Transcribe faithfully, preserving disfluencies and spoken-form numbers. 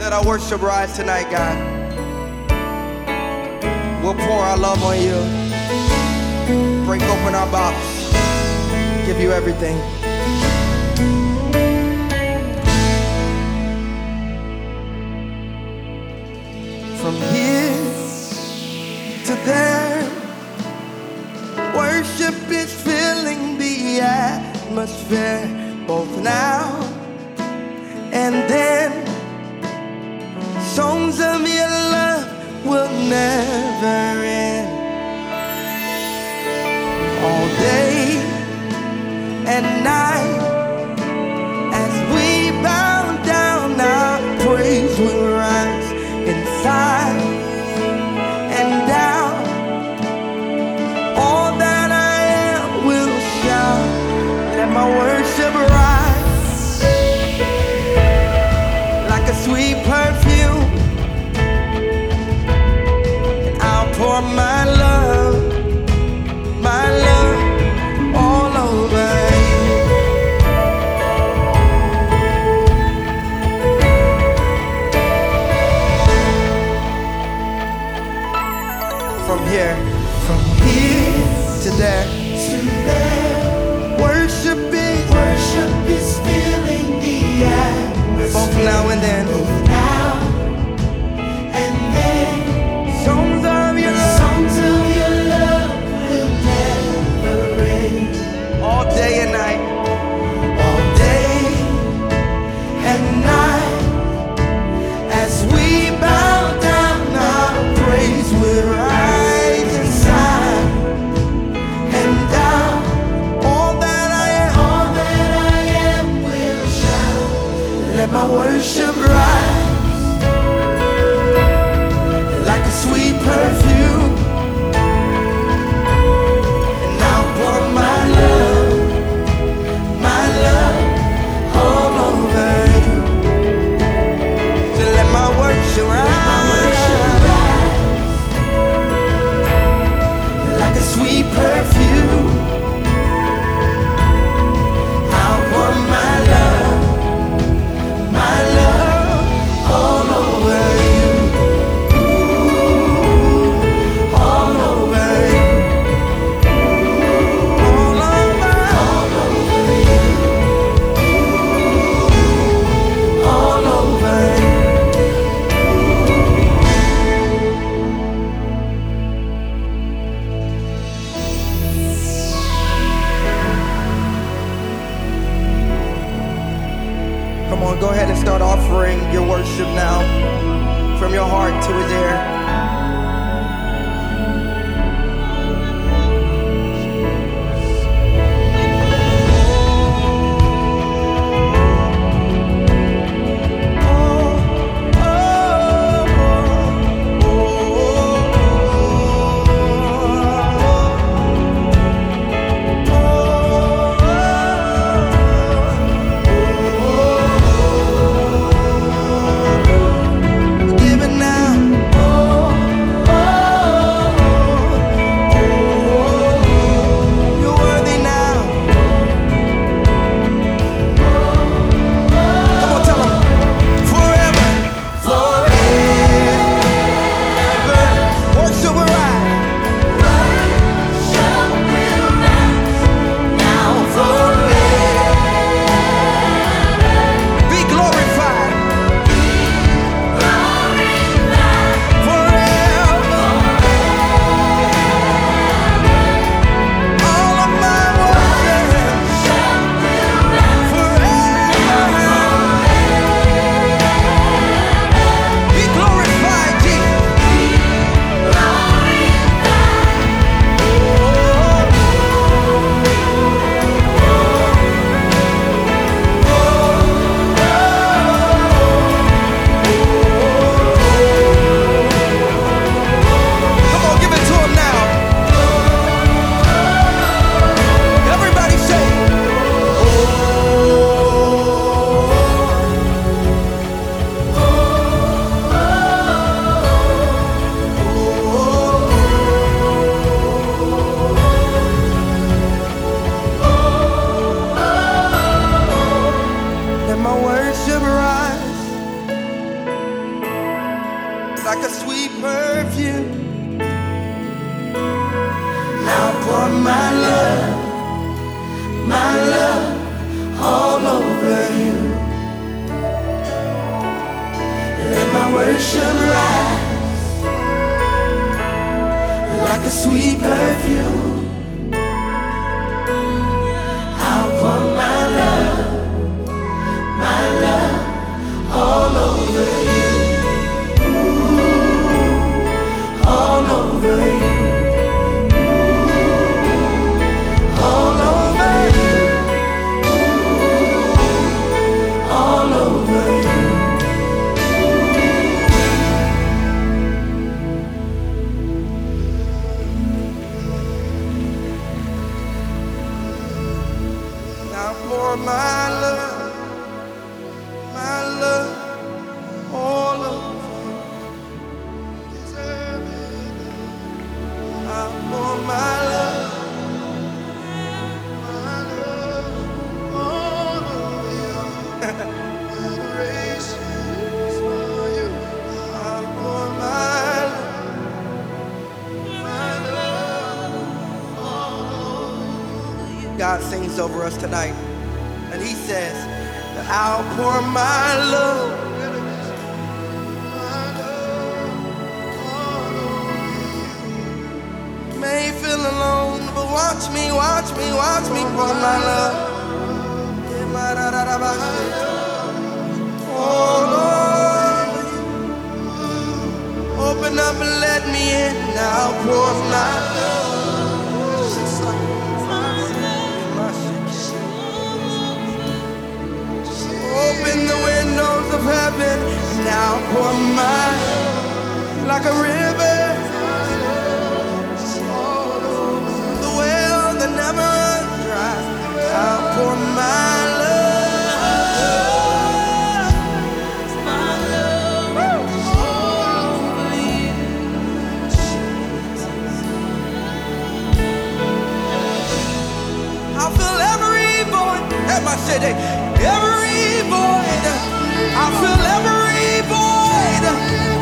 Let our worship rise tonight, God. We'll pour our love on you. Break open our box. Give you everything. From here to there, worship is filling the atmosphere, both now and then. Songs of your love will never end. All day and night, as we bow down, our praise will rise inside and down. All that I am will shout. Let my worship rise like a sweet perfume. And I'll pour my love, my love all over you. From here, from here to there, to there, worship is, worship is filling the atmosphere, both now and then, both now and then. Songs of your love, songs of your love will never end. All day and night, all day and night, as we bow down, our praise will rise inside and down. All that I am, all that I am will shout. Let my worship rise like a sweet perfume. And I'll pour my love, my love all over you. So let my worship rise like a sweet perfume. I'll pour my love, my love all over you. Ooh, all over you. All over, all over you. Ooh, all over you. Come on, go ahead and start offering your worship now, from your heart to his ear. Give it now. worship rise like a sweet perfume. I'll pour my love, my love all over you, ooh, all over you, ooh, all over you, ooh, all over you. For my love, my love, all of you deserve it. I pour my love, my love, all of you. Adoration is for you. I pour my love, my love, all of you. God sings over us tonight. And he says that I'll pour my love, my love all over you. May feel alone, but watch me, watch me, watch me pour my love all over you. Open up and let me in. I'll pour my love. Open the windows of heaven, now pour mine like a river, the well that never runs dry. I'll pour my love, my love all over you. I'll fill every void at my city, every void. I fill every void.